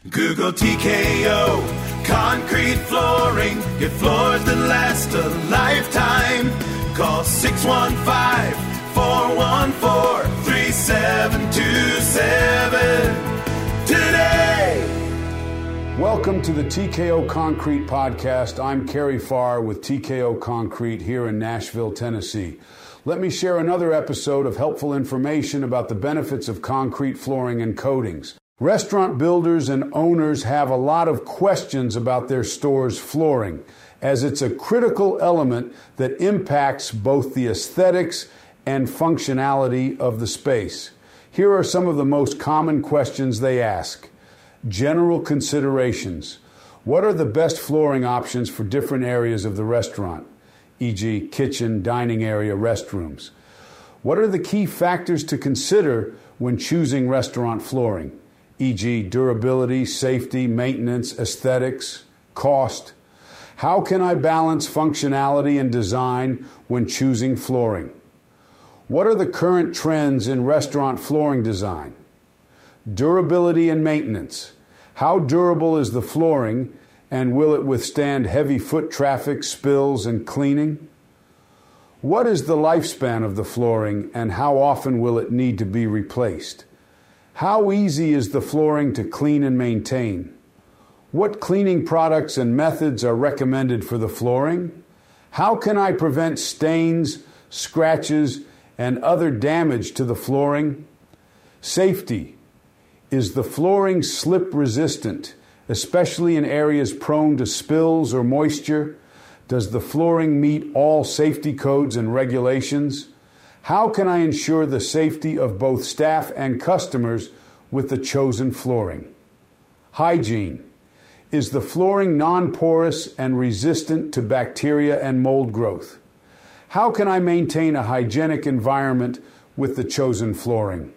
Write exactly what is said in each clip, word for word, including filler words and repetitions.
Google T K O, concrete flooring, get floors that last a lifetime. Call six one five, four one four, three seven two seven today. Welcome to the T K O Concrete Podcast. I'm Kerry Farr with T K O Concrete here in Nashville, Tennessee. Let me share another episode of helpful information about the benefits of concrete flooring and coatings. Restaurant builders and owners have a lot of questions about their store's flooring, as it's a critical element that impacts both the aesthetics and functionality of the space. Here are some of the most common questions they ask. General considerations. What are the best flooring options for different areas of the restaurant, for example kitchen, dining area, restrooms? What are the key factors to consider when choosing restaurant flooring, for example durability, safety, maintenance, aesthetics, cost? How can I balance functionality and design when choosing flooring? What are the current trends in restaurant flooring design? Durability and maintenance. How durable is the flooring, and will it withstand heavy foot traffic, spills, and cleaning? What is the lifespan of the flooring, and how often will it need to be replaced? How easy is the flooring to clean and maintain? What cleaning products and methods are recommended for the flooring? How can I prevent stains, scratches, and other damage to the flooring? Safety. Is the flooring slip resistant, especially in areas prone to spills or moisture? Does the flooring meet all safety codes and regulations? How can I ensure the safety of both staff and customers with the chosen flooring? Hygiene. Is the flooring non-porous and resistant to bacteria and mold growth? How can I maintain a hygienic environment with the chosen flooring?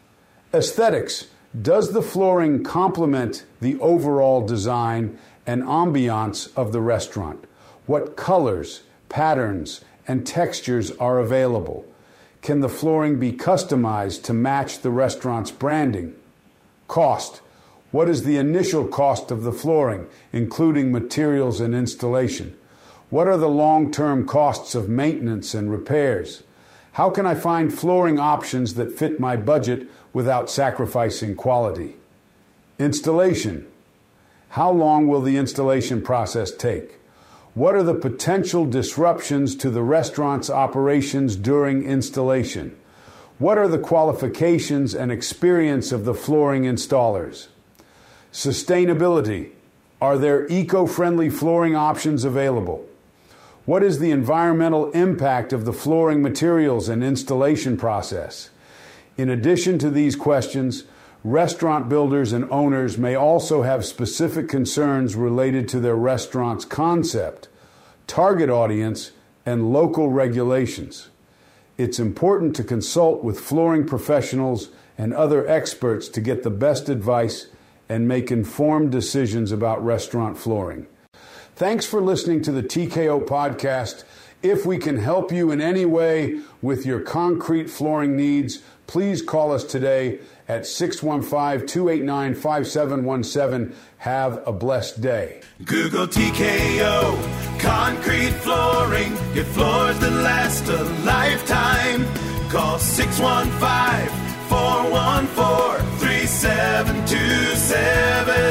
Aesthetics. Does the flooring complement the overall design and ambiance of the restaurant? What colors, patterns, and textures are available? Can the flooring be customized to match the restaurant's branding? Cost. What is the initial cost of the flooring, including materials and installation? What are the long-term costs of maintenance and repairs? How can I find flooring options that fit my budget without sacrificing quality? Installation. How long will the installation process take? What are the potential disruptions to the restaurant's operations during installation? What are the qualifications and experience of the flooring installers? Sustainability. Are there eco-friendly flooring options available? What is the environmental impact of the flooring materials and installation process? In addition to these questions, restaurant builders and owners may also have specific concerns related to their restaurant's concept, target audience, and local regulations. It's important to consult with flooring professionals and other experts to get the best advice and make informed decisions about restaurant flooring. Thanks for listening to the T K O Podcast. If we can help you in any way with your concrete flooring needs, please call us today at six one five, two eight nine, five seven one seven. Have a blessed day. Google T K O, concrete flooring, get floors that last a lifetime. Call six one five, four one four, three seven two seven.